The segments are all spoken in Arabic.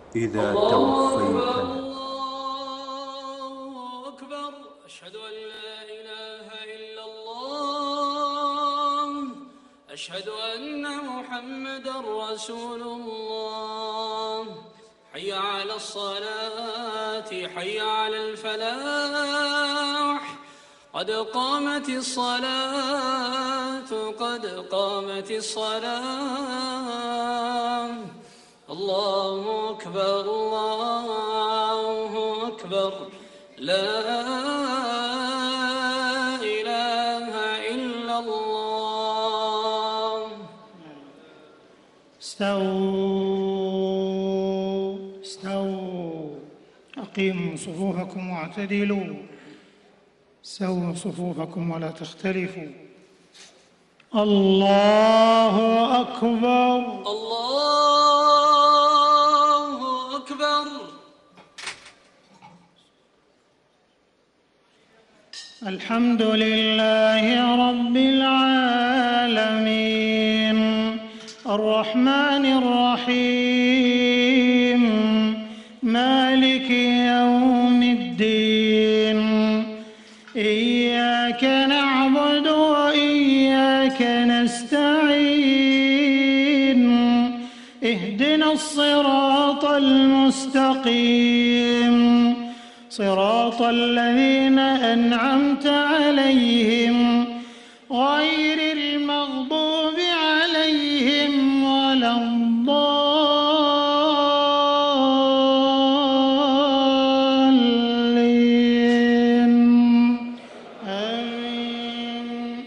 إذا الله أكبر توفيتنا. الله أكبر. أشهد أن لا إله إلا الله. أشهد أن محمدا رسول الله. حي على الصلاة، حي على الفلاح. قد قامت الصلاة، قد قامت الصلاة. الله أكبر الله أكبر. لا إله إلا الله. استووا استووا، أقيموا صفوفكم واعتدلوا. سووا صفوفكم ولا تختلفوا. الله أكبر. الله أكبر. الحمد لله رب العالمين، الرحمن الرحيم، مالك يوم الدين. إياك نعبد وإياك نستعين. اهدنا الصراط المستقيم، صراط الذين أنعمت عليهم غير المغضوب عليهم ولا الضالين. آمين.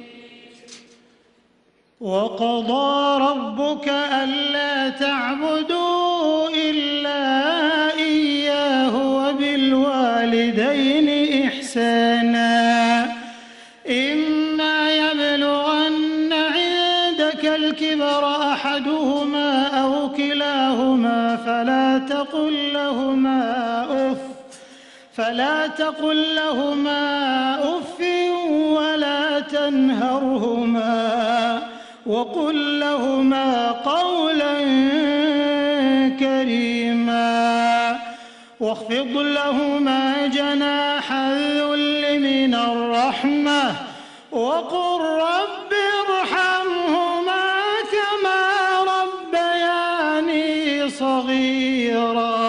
وقضى ربك ألا تعبدوا إلا إياه وبالوالدين إحسانا. إما يبلغن عندك الكبر أحدهما أو كلاهما فلا تقل لهما أف ولا تنهرهما، وقل لهما قولا كريما. واخفض لهما جناح الذل من الرحمة، وقل رب ارحمهما كما ربياني صغيرا.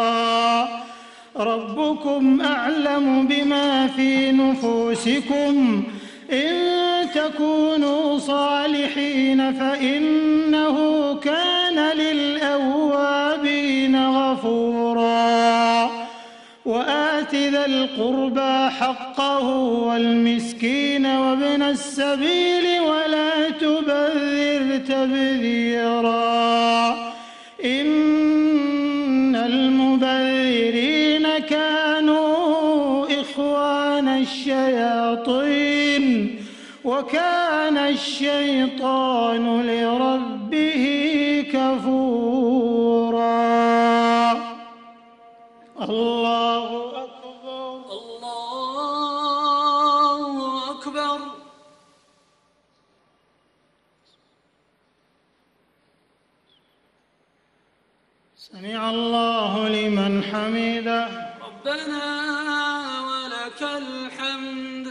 ربكم أعلم بما في نفوسكم، إن تكونوا صالحين فإنه كان للأوابين غفورا. وآت ذا القربى حقه والمسكين وابن السبيل ولا تبذر تبذيرا. إن المبذرين كانوا إخوان الشياطين، وكان الشيطان لربه كفورا. الله أكبر. الله أكبر. سمع الله لمن حمده. ربنا ولك الحمد.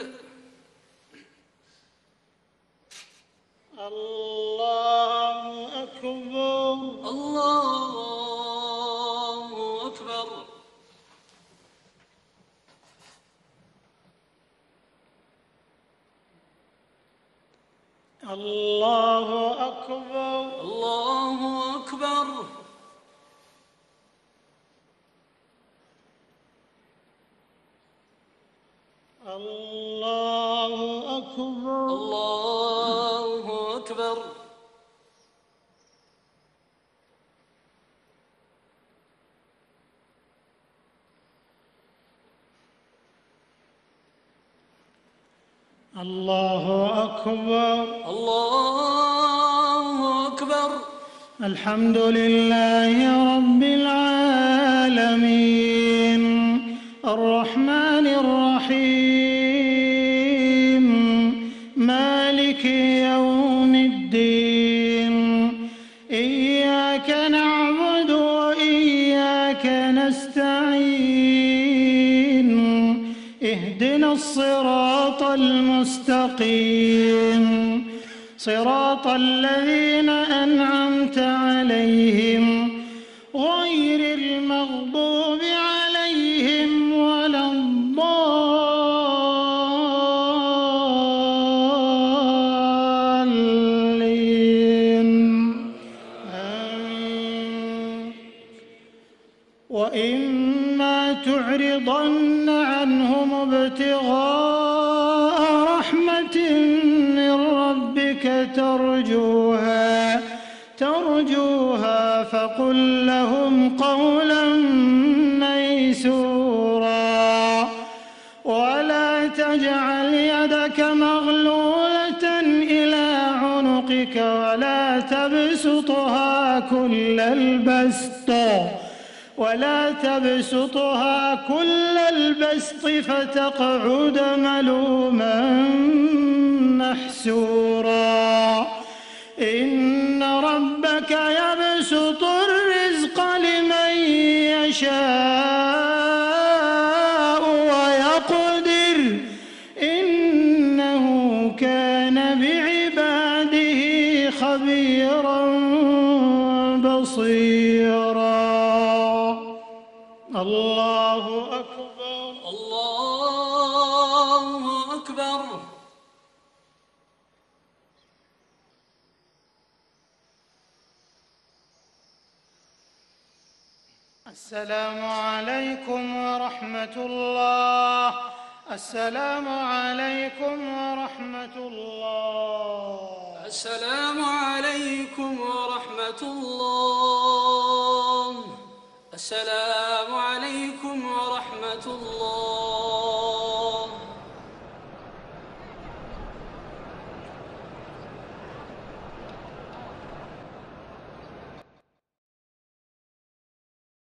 الله أكبر. الله أكبر. الله أكبر. الله أكبر. الله أكبر. الله أكبر. الله أكبر. الله أكبر. الحمد لله رب العالمين، الرحمن الرحيم، مالك يوم الدين. إياك نعبد وإياك نستعين اهدنا الصراط المستقيم صراط الذين أنعمت عليهم غير المغضوب عليهم ولا الضالين وإما تعرضن عنهم ابتغاء رحمة من ربك ترجوها فقل لهم قولا ميسورا ولا تجعل يدك مغلولة إلى عنقك ولا تبسطها كل البسط فتقعد ملوما محسورا إن ربك يبسط الرزق لمن يشاء ويقدر إنه كان بعباده خبيرا بصيرا الله أكبر الله أكبر. السلام عليكم ورحمة الله. السلام عليكم ورحمة الله. السلام عليكم ورحمة الله. السلام عليكم ورحمة الله.